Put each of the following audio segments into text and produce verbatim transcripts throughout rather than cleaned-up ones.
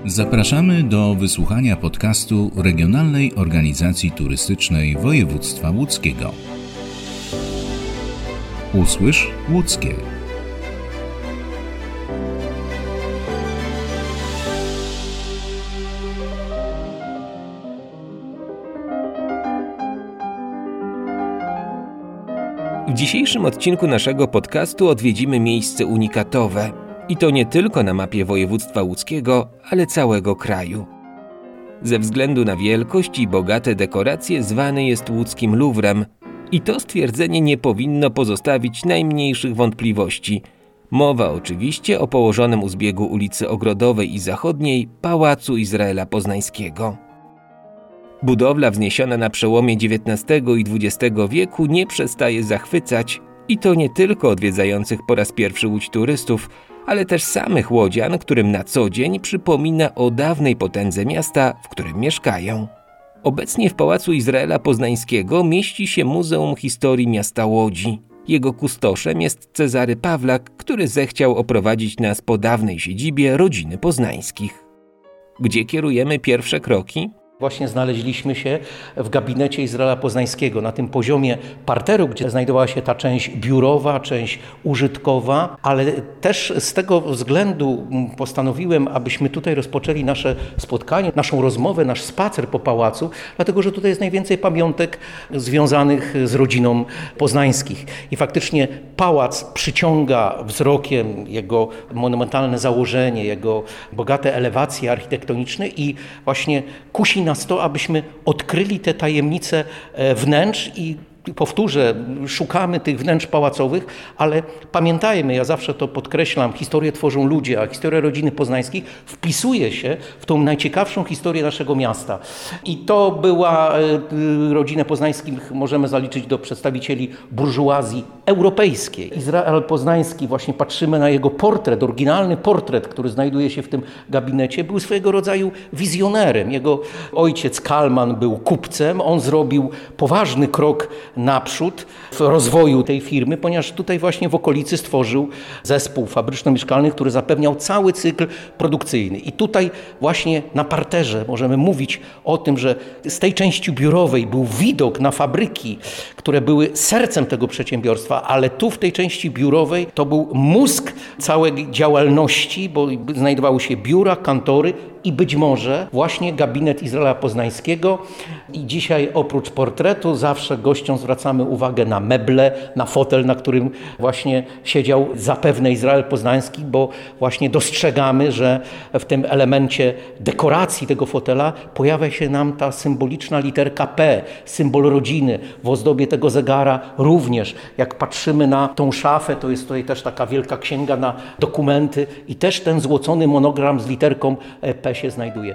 Zapraszamy do wysłuchania podcastu Regionalnej Organizacji Turystycznej Województwa Łódzkiego. Usłysz Łódzkie. W dzisiejszym odcinku naszego podcastu odwiedzimy miejsce unikatowe. I to nie tylko na mapie województwa łódzkiego, ale całego kraju. Ze względu na wielkość i bogate dekoracje zwany jest łódzkim Luwrem. I to stwierdzenie nie powinno pozostawić najmniejszych wątpliwości. Mowa oczywiście o położonym u zbiegu ulicy Ogrodowej i Zachodniej Pałacu Izraela Poznańskiego. Budowla wzniesiona na przełomie dziewiętnastego i dwudziestego wieku nie przestaje zachwycać i to nie tylko odwiedzających po raz pierwszy Łódź turystów, ale też samych łodzian, którym na co dzień przypomina o dawnej potędze miasta, w którym mieszkają. Obecnie w Pałacu Izraela Poznańskiego mieści się Muzeum Historii Miasta Łodzi. Jego kustoszem jest Cezary Pawlak, który zechciał oprowadzić nas po dawnej siedzibie rodziny Poznańskich. Gdzie kierujemy pierwsze kroki? Właśnie znaleźliśmy się w gabinecie Izraela Poznańskiego, na tym poziomie parteru, gdzie znajdowała się ta część biurowa, część użytkowa, ale też z tego względu postanowiłem, abyśmy tutaj rozpoczęli nasze spotkanie, naszą rozmowę, nasz spacer po pałacu, dlatego że tutaj jest najwięcej pamiątek związanych z rodziną Poznańskich. I faktycznie pałac przyciąga wzrokiem, jego monumentalne założenie, jego bogate elewacje architektoniczne i właśnie kusi nas to, abyśmy odkryli te tajemnice wnętrz i powtórzę, szukamy tych wnętrz pałacowych, ale pamiętajmy, ja zawsze to podkreślam, historię tworzą ludzie, a historia rodziny Poznańskich wpisuje się w tą najciekawszą historię naszego miasta. I to była rodzinę Poznańskich, możemy zaliczyć do przedstawicieli burżuazji europejskiej. Izrael Poznański, właśnie patrzymy na jego portret, oryginalny portret, który znajduje się w tym gabinecie, był swojego rodzaju wizjonerem. Jego ojciec Kalman był kupcem, on zrobił poważny krok naprzód w rozwoju tej firmy, ponieważ tutaj właśnie w okolicy stworzył zespół fabryczno-mieszkalny, który zapewniał cały cykl produkcyjny. I tutaj właśnie na parterze możemy mówić o tym, że z tej części biurowej był widok na fabryki, które były sercem tego przedsiębiorstwa, ale tu w tej części biurowej to był mózg całej działalności, bo znajdowały się biura, kantory i być może właśnie gabinet Izraela Poznańskiego. I dzisiaj oprócz portretu zawsze gościom zwracamy uwagę na meble, na fotel, na którym właśnie siedział zapewne Izrael Poznański, bo właśnie dostrzegamy, że w tym elemencie dekoracji tego fotela pojawia się nam ta symboliczna literka P, symbol rodziny. W ozdobie tego zegara również. Jak patrzymy na tą szafę, to jest tutaj też taka wielka księga na dokumenty i też ten złocony monogram z literką P się znajduje.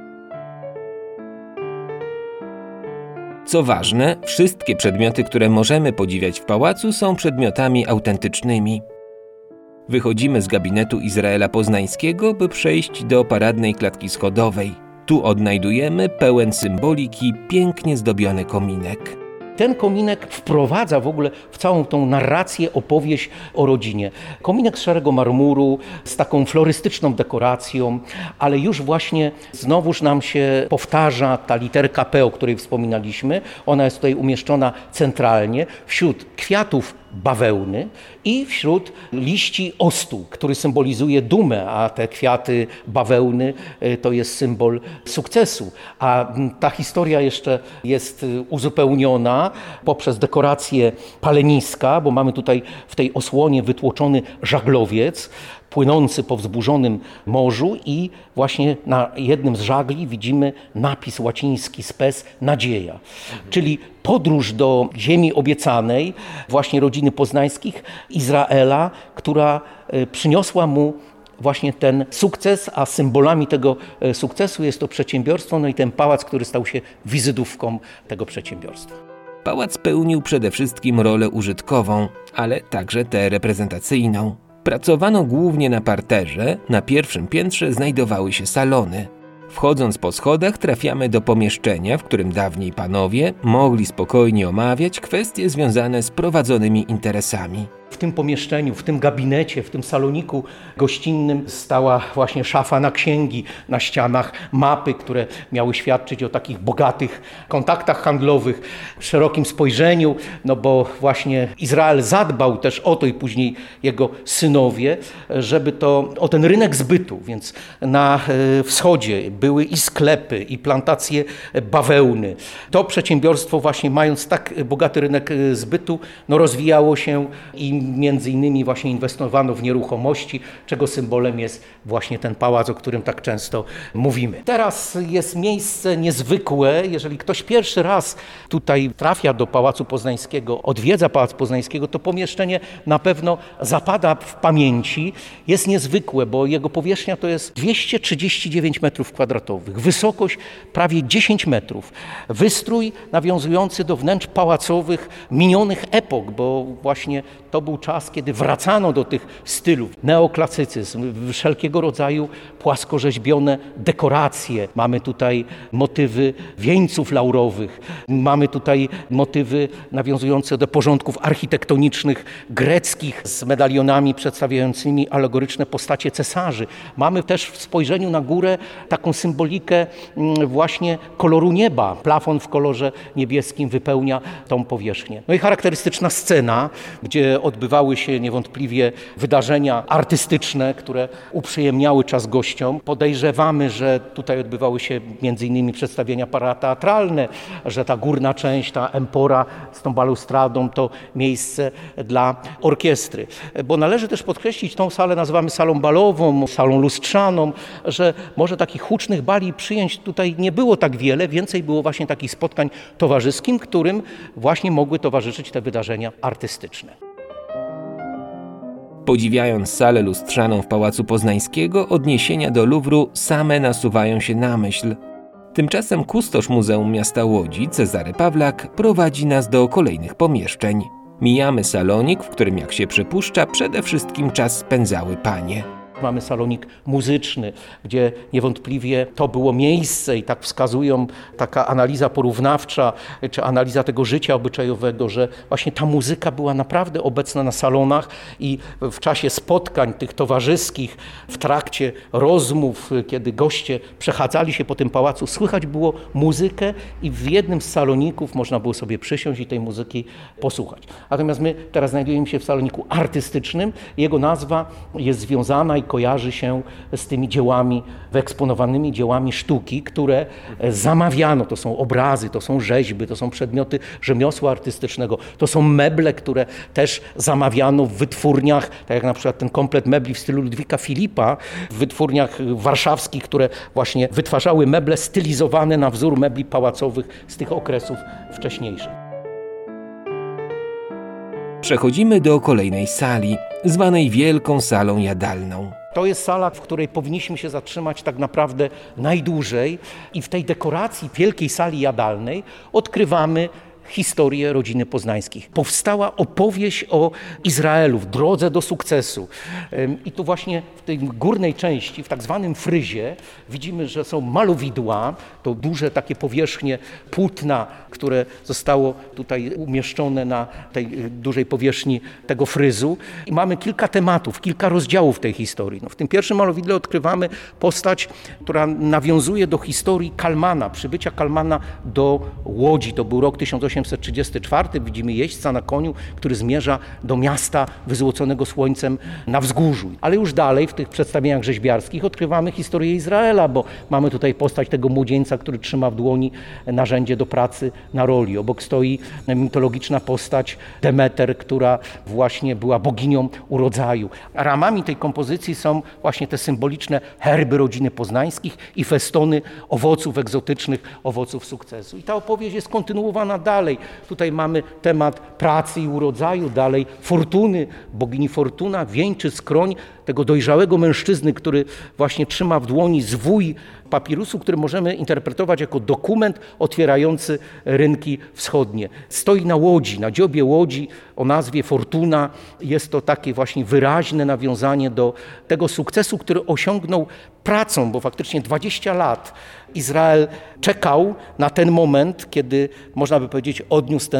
Co ważne, wszystkie przedmioty, które możemy podziwiać w pałacu, są przedmiotami autentycznymi. Wychodzimy z gabinetu Izraela Poznańskiego, by przejść do paradnej klatki schodowej. Tu odnajdujemy pełen symboliki pięknie zdobiony kominek. Ten kominek wprowadza w ogóle w całą tą narrację, opowieść o rodzinie. Kominek z szarego marmuru, z taką florystyczną dekoracją, ale już właśnie znowuż nam się powtarza ta literka P, o której wspominaliśmy. Ona jest tutaj umieszczona centralnie wśród kwiatów bawełny i wśród liści ostu, który symbolizuje dumę, a te kwiaty bawełny to jest symbol sukcesu. A ta historia jeszcze jest uzupełniona poprzez dekorację paleniska, bo mamy tutaj w tej osłonie wytłoczony żaglowiec płynący po wzburzonym morzu i właśnie na jednym z żagli widzimy napis łaciński spes nadzieja, mhm. czyli podróż do ziemi obiecanej właśnie rodziny Poznańskich, Izraela, która przyniosła mu właśnie ten sukces, a symbolami tego sukcesu jest to przedsiębiorstwo, no i ten pałac, który stał się wizytówką tego przedsiębiorstwa. Pałac pełnił przede wszystkim rolę użytkową, ale także tę reprezentacyjną. Pracowano głównie na parterze, na pierwszym piętrze znajdowały się salony. Wchodząc po schodach trafiamy do pomieszczenia, w którym dawniej panowie mogli spokojnie omawiać kwestie związane z prowadzonymi interesami. w tym pomieszczeniu, w tym gabinecie, w tym saloniku gościnnym stała właśnie szafa na księgi, na ścianach mapy, które miały świadczyć o takich bogatych kontaktach handlowych, szerokim spojrzeniu, no bo właśnie Izrael zadbał też o to i później jego synowie, żeby to o ten rynek zbytu, więc na wschodzie były i sklepy, i plantacje bawełny. To przedsiębiorstwo właśnie mając tak bogaty rynek zbytu, no rozwijało się i między innymi właśnie inwestowano w nieruchomości, czego symbolem jest właśnie ten pałac, o którym tak często mówimy. Teraz jest miejsce niezwykłe, jeżeli ktoś pierwszy raz tutaj trafia do Pałacu Poznańskiego, odwiedza Pałac Poznańskiego, to pomieszczenie na pewno zapada w pamięci. Jest niezwykłe, bo jego powierzchnia to jest dwieście trzydzieści dziewięć metrów kwadratowych, wysokość prawie dziesięć metrów, wystrój nawiązujący do wnętrz pałacowych minionych epok, bo właśnie to był czas, kiedy wracano do tych stylów. Neoklasycyzm, wszelkiego rodzaju płaskorzeźbione dekoracje. Mamy tutaj motywy wieńców laurowych, mamy tutaj motywy nawiązujące do porządków architektonicznych greckich z medalionami przedstawiającymi alegoryczne postacie cesarzy. Mamy też w spojrzeniu na górę taką symbolikę właśnie koloru nieba. Plafon w kolorze niebieskim wypełnia tą powierzchnię. No i charakterystyczna scena, gdzie odbywały się niewątpliwie wydarzenia artystyczne, które uprzyjemniały czas gościom. Podejrzewamy, że tutaj odbywały się między innymi przedstawienia parateatralne, że ta górna część, ta empora z tą balustradą to miejsce dla orkiestry. Bo należy też podkreślić, tą salę nazywamy salą balową, salą lustrzaną, że może takich hucznych bali i przyjęć tutaj nie było tak wiele, więcej było właśnie takich spotkań towarzyskich, którym właśnie mogły towarzyszyć te wydarzenia artystyczne. Podziwiając salę lustrzaną w Pałacu Poznańskiego, odniesienia do Luwru same nasuwają się na myśl. Tymczasem kustosz Muzeum Miasta Łodzi, Cezary Pawlak, prowadzi nas do kolejnych pomieszczeń. Mijamy salonik, w którym, jak się przypuszcza, przede wszystkim czas spędzały panie. Mamy salonik muzyczny, gdzie niewątpliwie to było miejsce i tak wskazują taka analiza porównawcza, czy analiza tego życia obyczajowego, że właśnie ta muzyka była naprawdę obecna na salonach i w czasie spotkań tych towarzyskich, w trakcie rozmów, kiedy goście przechadzali się po tym pałacu, słychać było muzykę i w jednym z saloników można było sobie przysiąść i tej muzyki posłuchać. Natomiast my teraz znajdujemy się w saloniku artystycznym. Jego nazwa jest związana i kojarzy się z tymi dziełami, wyeksponowanymi dziełami sztuki, które zamawiano. To są obrazy, to są rzeźby, to są przedmioty rzemiosła artystycznego, to są meble, które też zamawiano w wytwórniach, tak jak na przykład ten komplet mebli w stylu Ludwika Filipa, w wytwórniach warszawskich, które właśnie wytwarzały meble stylizowane na wzór mebli pałacowych z tych okresów wcześniejszych. Przechodzimy do kolejnej sali, zwanej Wielką Salą Jadalną. To jest sala, w której powinniśmy się zatrzymać tak naprawdę najdłużej i w tej dekoracji Wielkiej Sali Jadalnej odkrywamy historię rodziny Poznańskich. Powstała opowieść o Izraelu w drodze do sukcesu. I tu właśnie w tej górnej części, w tak zwanym fryzie, widzimy, że są malowidła, to duże takie powierzchnie płótna, które zostało tutaj umieszczone na tej dużej powierzchni tego fryzu. I mamy kilka tematów, kilka rozdziałów tej historii. No, w tym pierwszym malowidle odkrywamy postać, która nawiązuje do historii Kalmana, przybycia Kalmana do Łodzi. To był rok tysiąc osiemset trzydziesty czwarty. Widzimy jeźdźca na koniu, który zmierza do miasta wyzłoconego słońcem na wzgórzu. Ale już dalej w tych przedstawieniach rzeźbiarskich odkrywamy historię Izraela, bo mamy tutaj postać tego młodzieńca, który trzyma w dłoni narzędzie do pracy na roli. Obok stoi mitologiczna postać Demeter, która właśnie była boginią urodzaju. Ramami tej kompozycji są właśnie te symboliczne herby rodziny Poznańskich i festony owoców egzotycznych, owoców sukcesu. I ta opowieść jest kontynuowana dalej. Tutaj mamy temat pracy i urodzaju, dalej fortuny, bogini Fortuna wieńczy skroń tego dojrzałego mężczyzny, który właśnie trzyma w dłoni zwój papirusu, który możemy interpretować jako dokument otwierający rynki wschodnie. Stoi na łodzi, na dziobie łodzi o nazwie Fortuna. Jest to takie właśnie wyraźne nawiązanie do tego sukcesu, który osiągnął pracą, bo faktycznie dwadzieścia lat Izrael czekał na ten moment, kiedy, można by powiedzieć, odniósł ten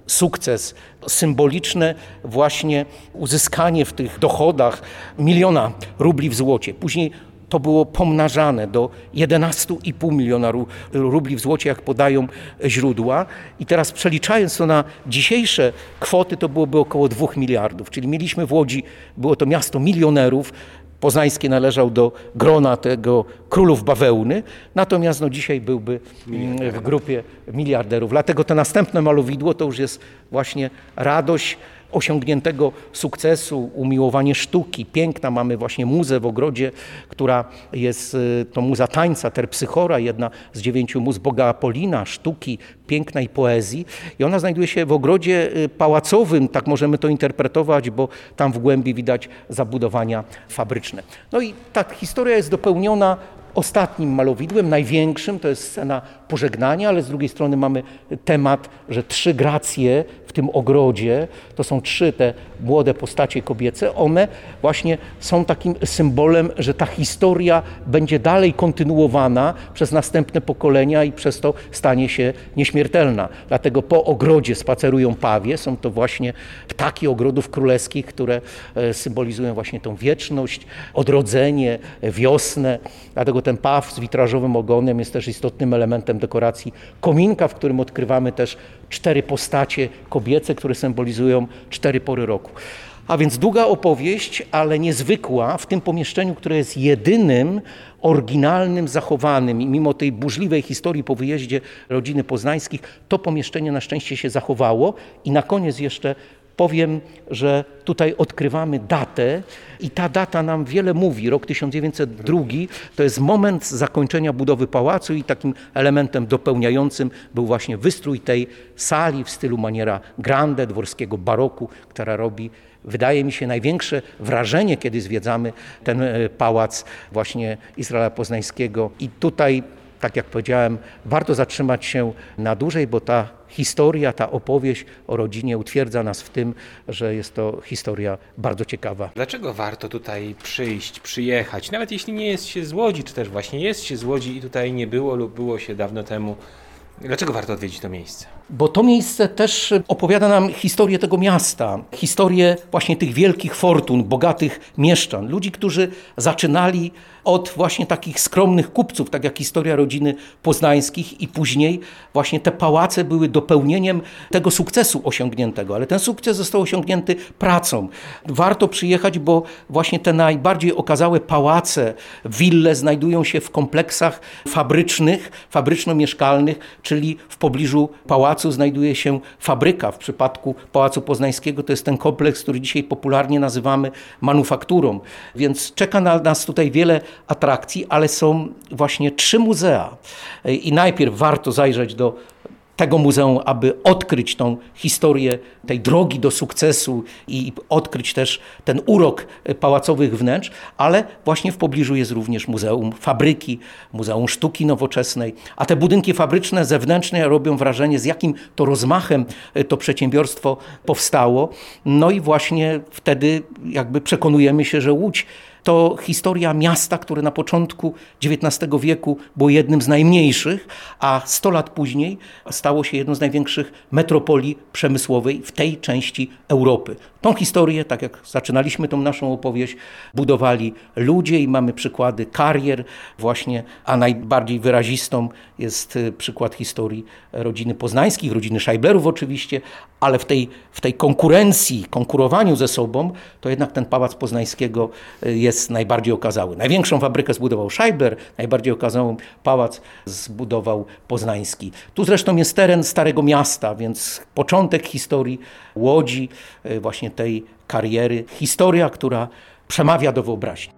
sukces, symboliczne właśnie uzyskanie w tych dochodach miliona rubli w złocie. Później to było pomnażane do jedenaście i pół miliona rubli w złocie, jak podają źródła. I teraz przeliczając to na dzisiejsze kwoty, to byłoby około dwóch miliardów. Czyli mieliśmy w Łodzi, było to miasto milionerów. Poznańskie należał do grona tego królów bawełny, natomiast no, dzisiaj byłby w grupie miliarderów. Dlatego to następne malowidło to już jest właśnie radość osiągniętego sukcesu, umiłowanie sztuki, piękna. Mamy właśnie muzę w ogrodzie, która jest to muza tańca, Terpsychora, jedna z dziewięciu muz boga Apolina, sztuki, piękna i poezji. I ona znajduje się w ogrodzie pałacowym, tak możemy to interpretować, bo tam w głębi widać zabudowania fabryczne. No i ta historia jest dopełniona ostatnim malowidłem, największym, to jest scena pożegnania, ale z drugiej strony mamy temat, że trzy gracje w tym ogrodzie, to są trzy te młode postacie kobiece, one właśnie są takim symbolem, że ta historia będzie dalej kontynuowana przez następne pokolenia i przez to stanie się nieśmiertelna. Dlatego po ogrodzie spacerują pawie, są to właśnie ptaki ogrodów królewskich, które symbolizują właśnie tą wieczność, odrodzenie, wiosnę. Dlatego ten paw z witrażowym ogonem jest też istotnym elementem dekoracji kominka, w którym odkrywamy też cztery postacie kobiece, które symbolizują cztery pory roku. A więc długa opowieść, ale niezwykła w tym pomieszczeniu, które jest jedynym oryginalnym, zachowanym i mimo tej burzliwej historii po wyjeździe rodziny Poznańskich, to pomieszczenie na szczęście się zachowało. I na koniec jeszcze powiem, że tutaj odkrywamy datę i ta data nam wiele mówi. Rok tysiąc dziewięćset drugi to jest moment zakończenia budowy pałacu i takim elementem dopełniającym był właśnie wystrój tej sali w stylu maniera grande, dworskiego baroku, która robi, wydaje mi się, największe wrażenie, kiedy zwiedzamy ten pałac właśnie Izraela Poznańskiego. I tutaj, tak jak powiedziałem, warto zatrzymać się na dłużej, bo ta historia, ta opowieść o rodzinie utwierdza nas w tym, że jest to historia bardzo ciekawa. Dlaczego warto tutaj przyjść, przyjechać, nawet jeśli nie jest się z Łodzi, czy też właśnie jest się z Łodzi i tutaj nie było lub było się dawno temu? Dlaczego warto odwiedzić to miejsce? Bo to miejsce też opowiada nam historię tego miasta, historię właśnie tych wielkich fortun, bogatych mieszczan, ludzi, którzy zaczynali od właśnie takich skromnych kupców, tak jak historia rodziny Poznańskich i później właśnie te pałace były dopełnieniem tego sukcesu osiągniętego, ale ten sukces został osiągnięty pracą. Warto przyjechać, bo właśnie te najbardziej okazałe pałace, wille znajdują się w kompleksach fabrycznych, fabryczno-mieszkalnych, czyli w pobliżu pałacu znajduje się fabryka. W przypadku Pałacu Poznańskiego to jest ten kompleks, który dzisiaj popularnie nazywamy manufakturą. Więc czeka na nas tutaj wiele atrakcji, ale są właśnie trzy muzea. I najpierw warto zajrzeć do tego muzeum, aby odkryć tą historię tej drogi do sukcesu i odkryć też ten urok pałacowych wnętrz, ale właśnie w pobliżu jest również Muzeum Fabryki, Muzeum Sztuki Nowoczesnej, a te budynki fabryczne zewnętrzne robią wrażenie, z jakim to rozmachem to przedsiębiorstwo powstało. No i właśnie wtedy jakby przekonujemy się, że Łódź to historia miasta, które na początku dziewiętnastego wieku było jednym z najmniejszych, a sto lat później stało się jedną z największych metropolii przemysłowej w tej części Europy. Tą historię, tak jak zaczynaliśmy tą naszą opowieść, budowali ludzie i mamy przykłady karier właśnie, a najbardziej wyrazistą jest przykład historii rodziny Poznańskich, rodziny Scheiblerów oczywiście, ale w tej, w tej konkurencji, konkurowaniu ze sobą, to jednak ten Pałac Poznańskiego jest najbardziej okazały. Największą fabrykę zbudował Scheibler, najbardziej okazały pałac zbudował Poznański. Tu zresztą jest teren Starego Miasta, więc początek historii Łodzi, właśnie tej kariery. Historia, która przemawia do wyobraźni.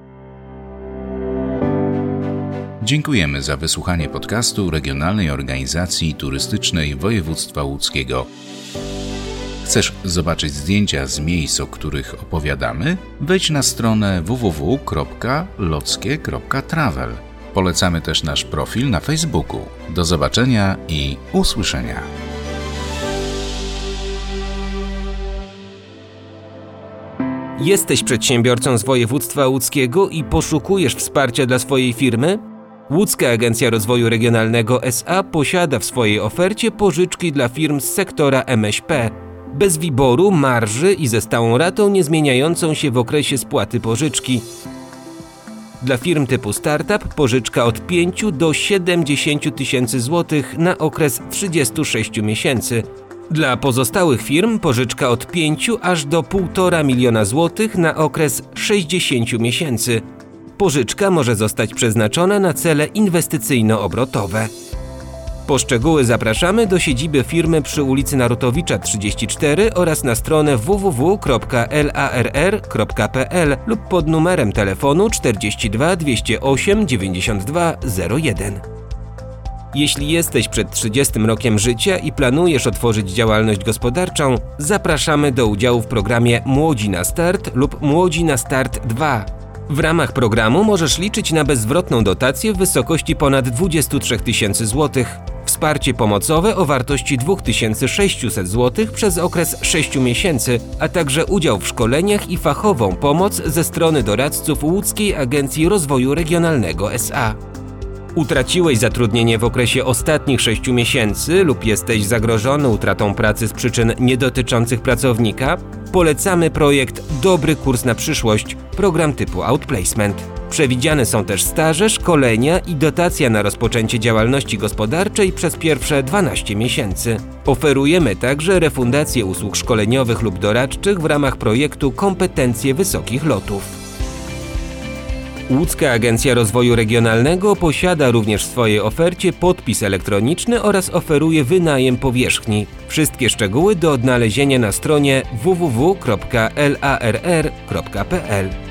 Dziękujemy za wysłuchanie podcastu Regionalnej Organizacji Turystycznej Województwa Łódzkiego. Chcesz zobaczyć zdjęcia z miejsc, o których opowiadamy? Wejdź na stronę w w w kropka lockie kropka travel. Polecamy też nasz profil na Facebooku. Do zobaczenia i usłyszenia. Jesteś przedsiębiorcą z województwa łódzkiego i poszukujesz wsparcia dla swojej firmy? Łódzka Agencja Rozwoju Regionalnego S A posiada w swojej ofercie pożyczki dla firm z sektora M S P, bez wiboru, marży i ze stałą ratą niezmieniającą się w okresie spłaty pożyczki. Dla firm typu startup pożyczka od pięciu do siedemdziesięciu tysięcy złotych na okres trzydziestu sześciu miesięcy. Dla pozostałych firm pożyczka od pięciu aż do półtora miliona złotych na okres sześćdziesięciu miesięcy. Pożyczka może zostać przeznaczona na cele inwestycyjno-obrotowe. Po szczegóły zapraszamy do siedziby firmy przy ulicy Narutowicza trzydzieści cztery oraz na stronę w w w kropka larr kropka p l lub pod numerem telefonu czterdzieści dwa dwieście osiem dziewięćdziesiąt dwa zero jeden. Jeśli jesteś przed trzydziestym rokiem życia i planujesz otworzyć działalność gospodarczą, zapraszamy do udziału w programie Młodzi na Start lub Młodzi na Start dwa. W ramach programu możesz liczyć na bezzwrotną dotację w wysokości ponad dwudziestu trzech tysięcy złotych, wsparcie pomocowe o wartości dwa tysiące sześćset złotych przez okres sześciu miesięcy, a także udział w szkoleniach i fachową pomoc ze strony doradców Łódzkiej Agencji Rozwoju Regionalnego S A. Utraciłeś zatrudnienie w okresie ostatnich sześciu miesięcy lub jesteś zagrożony utratą pracy z przyczyn niedotyczących pracownika? Polecamy projekt Dobry Kurs na Przyszłość, program typu Outplacement. Przewidziane są też staże, szkolenia i dotacja na rozpoczęcie działalności gospodarczej przez pierwsze dwanaście miesięcy. Oferujemy także refundację usług szkoleniowych lub doradczych w ramach projektu Kompetencje Wysokich Lotów. Łódzka Agencja Rozwoju Regionalnego posiada również w swojej ofercie podpis elektroniczny oraz oferuje wynajem powierzchni. Wszystkie szczegóły do odnalezienia na stronie w w w kropka larr kropka p l.